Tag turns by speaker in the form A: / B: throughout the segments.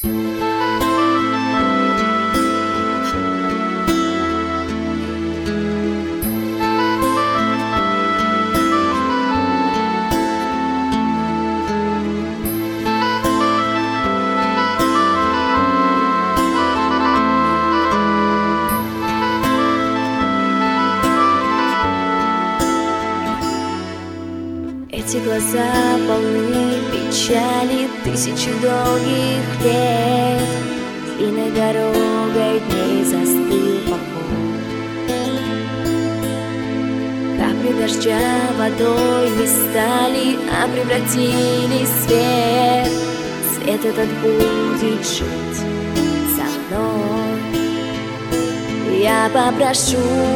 A: Эти глаза полны печали тысячи долгих лет. Длинной дорогой дней застыл поход. Капли дождя водой не стали, а превратились в свет. Свет этот будет жить со мной. Я попрошу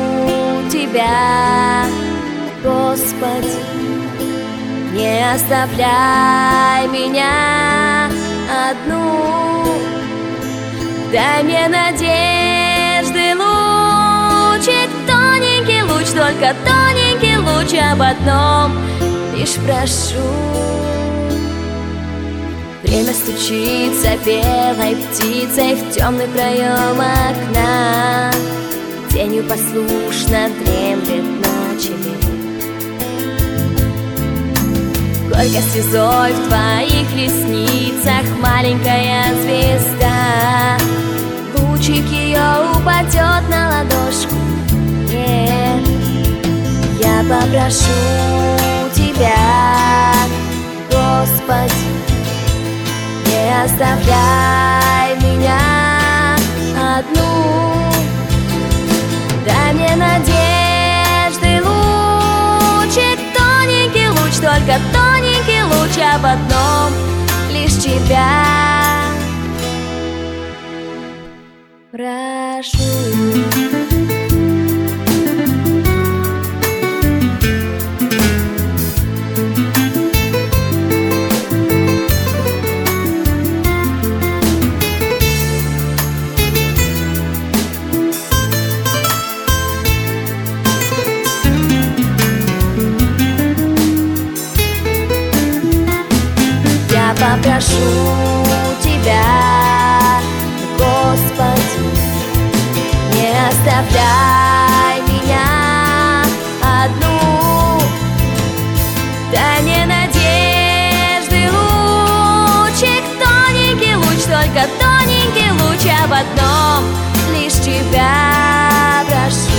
A: Тебя, Господи, не оставляй меня одну. Дай мне надежды лучик, тоненький луч, только тоненький луч, об одном лишь прошу. Время стучится белой птицей в темный проем окна. Тенью послушно дремлет ночами. Горькой слезой в твоих ресницах маленькая звезда. Лучик ее упадет на ладошку. Нет, я попрошу Тебя, Господи, не оставляй меня одну. Дай мне надежды лучик, тоненький луч, только тоненький луч, об одном лишь Тебя прошу. Я попрошу Тебя, Господи, не оставляй меня одну. Дай мне надежды лучик, тоненький луч, только тоненький луч, об одном лишь Тебя прошу.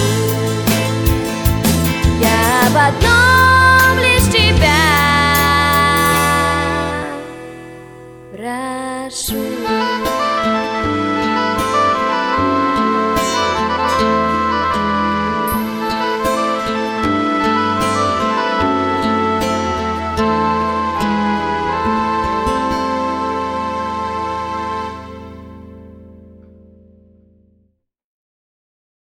A: Я об одном лишь Тебя прошу.